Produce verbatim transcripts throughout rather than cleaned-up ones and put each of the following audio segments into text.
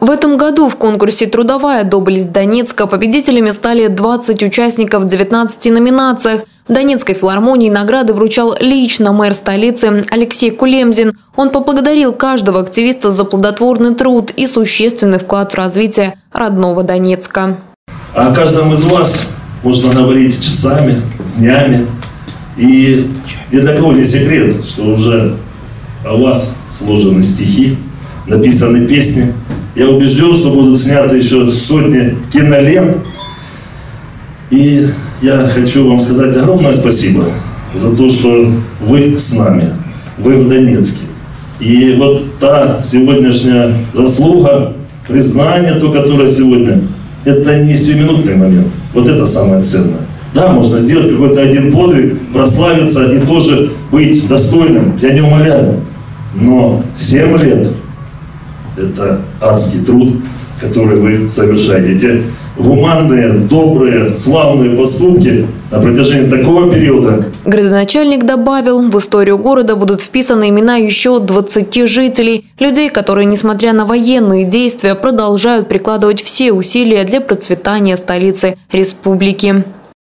В этом году в конкурсе «Трудовая доблесть Донецка» победителями стали двадцать участников в девятнадцати номинациях. В Донецкой филармонии награды вручал лично мэр столицы Алексей Кулемзин. Он поблагодарил каждого активиста за плодотворный труд и существенный вклад в развитие родного Донецка. О каждом из вас можно говорить часами, днями. И ни для кого не секрет, что уже о вас сложены стихи, написаны песни. Я убежден, что будут сняты еще сотни кинолент. И я хочу вам сказать огромное спасибо за то, что вы с нами, вы в Донецке. И вот та сегодняшняя заслуга, признание, то, которое сегодня, это не сиюминутный момент. Вот это самое ценное. Да, можно сделать какой-то один подвиг, прославиться и тоже быть достойным, я не умоляю. Но семь лет – это адский труд, который вы совершаете. Эти гуманные, добрые, славные поступки на протяжении такого периода. Градоначальник добавил, в историю города будут вписаны имена еще двадцати жителей, людей, которые, несмотря на военные действия, продолжают прикладывать все усилия для процветания столицы республики.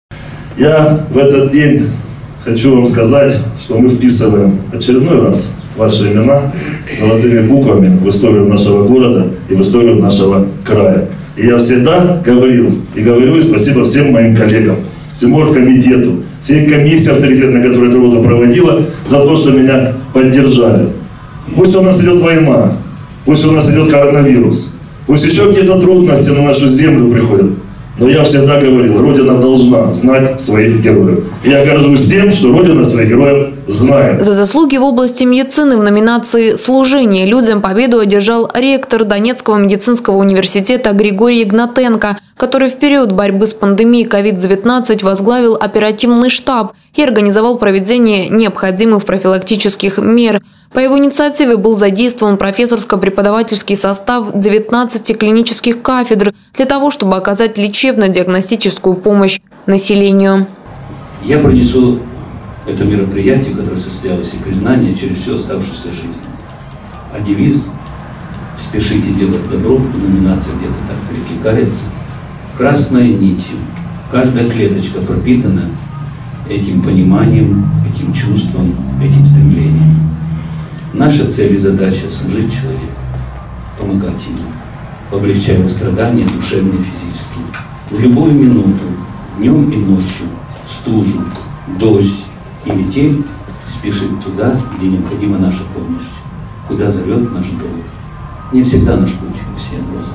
Я в этот день хочу вам сказать, что мы вписываем очередной раз ваши имена золотыми буквами в историю нашего города и в историю нашего края. И я всегда говорил и говорю, и спасибо всем моим коллегам, всему оргкомитету, всей комиссии авторитетной, которая эту работу проводила, за то, что меня поддержали. Пусть у нас идет война, пусть у нас идет коронавирус, пусть еще какие-то трудности на нашу землю приходят. Но я всегда говорил, Родина должна знать своих героев. И я горжусь тем, что Родина своих героев знает. За заслуги в области медицины в номинации «Служение людям» победу одержал ректор Донецкого медицинского университета Григорий Игнатенко, который в период борьбы с пандемией ковид девятнадцать возглавил оперативный штаб и организовал проведение необходимых профилактических мер. По его инициативе был задействован профессорско-преподавательский состав девятнадцати клинических кафедр для того, чтобы оказать лечебно-диагностическую помощь населению. Я пронесу это мероприятие, которое состоялось, и признание через всю оставшуюся жизнь. А девиз «Спешите делать добро» и номинация где-то так перекликается красной нитью. Каждая клеточка пропитана этим пониманием, этим чувством, этим стремлением. Наша цель и задача – служить человеку, помогать ему, облегчая его страдания душевные и физические. В любую минуту, днем и ночью, стужу, дождь и метель спешить туда, где необходима наша помощь, куда зовет наш долг. Не всегда наш путь усеян розами.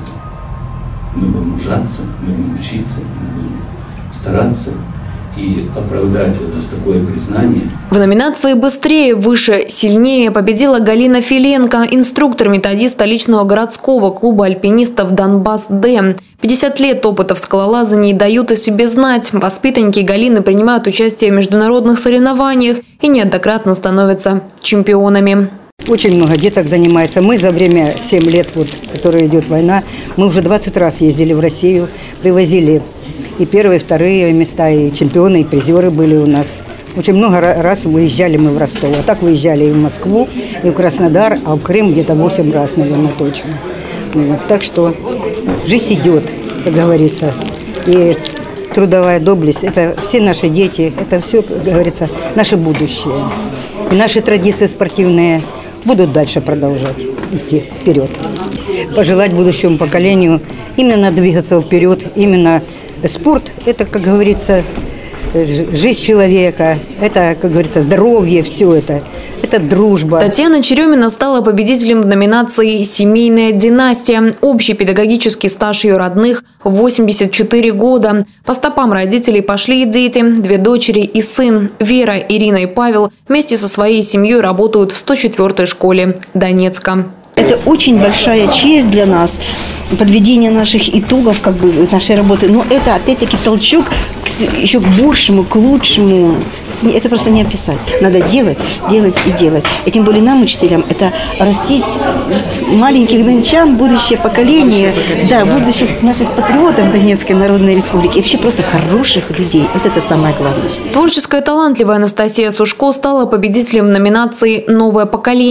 Мы будем ужаться, мы будем учиться, мы будем стараться и оправдать вот за такое признание. В номинации «Быстрее, выше, сильнее» победила Галина Филенко, инструктор-методист столичного городского клуба альпинистов «Донбасс-Д». пятьдесят лет опыта в скалолазании дают о себе знать. Воспитанники Галины принимают участие в международных соревнованиях и неоднократно становятся чемпионами. Очень много деток занимается. Мы за время семь лет, вот, которая идет война, мы уже двадцать раз ездили в Россию, привозили и первые, и вторые места, и чемпионы, и призеры были у нас. Очень много раз выезжали мы в Ростов. А так выезжали и в Москву, и в Краснодар, а в Крым где-то восемь раз, наверное, точно. Вот, так что жизнь идет, как говорится. И трудовая доблесть – это все наши дети, это все, как говорится, наше будущее. И наши традиции спортивные будут дальше продолжать идти вперед. Пожелать будущему поколению именно двигаться вперед, именно спорт – это, как говорится, жизнь человека, это, как говорится, здоровье, все это, это дружба. Татьяна Черемина стала победителем в номинации «Семейная династия». Общий педагогический стаж ее родных – восемьдесят четыре года. По стопам родителей пошли и дети, две дочери и сын. Вера, Ирина и Павел вместе со своей семьей работают в сто четвёртой школе Донецка. Это очень большая честь для нас, подведение наших итогов, как бы, нашей работы. Но это, опять-таки, толчок к, еще к большему, к лучшему. Это просто не описать. Надо делать, делать и делать. И тем более нам, учителям, это растить маленьких дончан, будущее поколение, да, будущих наших патриотов Донецкой Народной Республики. И вообще просто хороших людей. Вот это самое главное. Творческая талантливая Анастасия Сушко стала победителем в номинации «Новое поколение».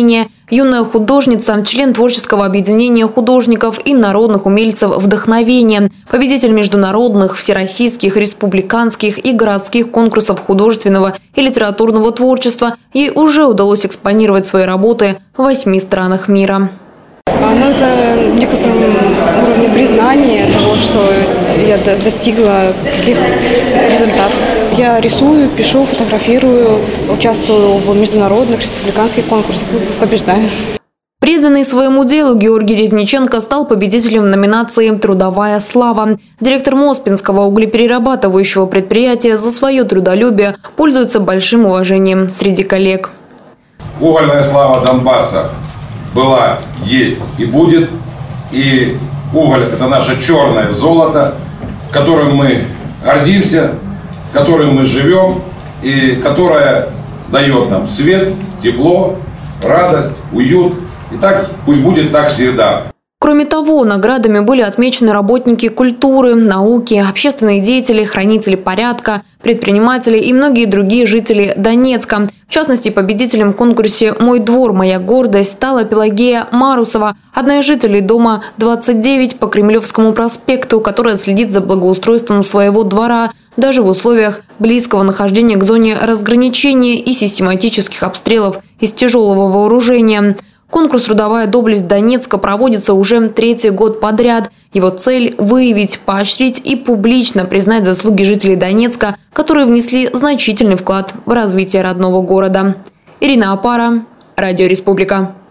Юная художница, член творческого объединения художников и народных умельцев «Вдохновение», победитель международных, всероссийских, республиканских и городских конкурсов художественного и литературного творчества. Ей уже удалось экспонировать свои работы в восьми странах мира. Ну, это в некотором уровне признания того, что я достигла таких результатов. Я рисую, пишу, фотографирую, участвую в международных, республиканских конкурсах и побеждаю. Преданный своему делу Георгий Резниченко стал победителем номинации «Трудовая слава». Директор Моспинского углеперерабатывающего предприятия за свое трудолюбие пользуется большим уважением среди коллег. Угольная слава Донбасса была, есть и будет. И уголь – это наше черное золото, которым мы гордимся, которым мы живем и которое дает нам свет, тепло, радость, уют. И так пусть будет так всегда. Кроме того, наградами были отмечены работники культуры, науки, общественные деятели, хранители порядка, предприниматели и многие другие жители Донецка. В частности, победителем в конкурсе «Мой двор, моя гордость» стала Пелагея Марусова, одна из жителей дома двадцать девять по Кремлевскому проспекту, которая следит за благоустройством своего двора даже в условиях близкого нахождения к зоне разграничения и систематических обстрелов из тяжелого вооружения. Конкурс «Трудовая доблесть Донецка» проводится уже третий год подряд. Его цель – выявить, поощрить и публично признать заслуги жителей Донецка, которые внесли значительный вклад в развитие родного города. Ирина Апара, Радио Республика.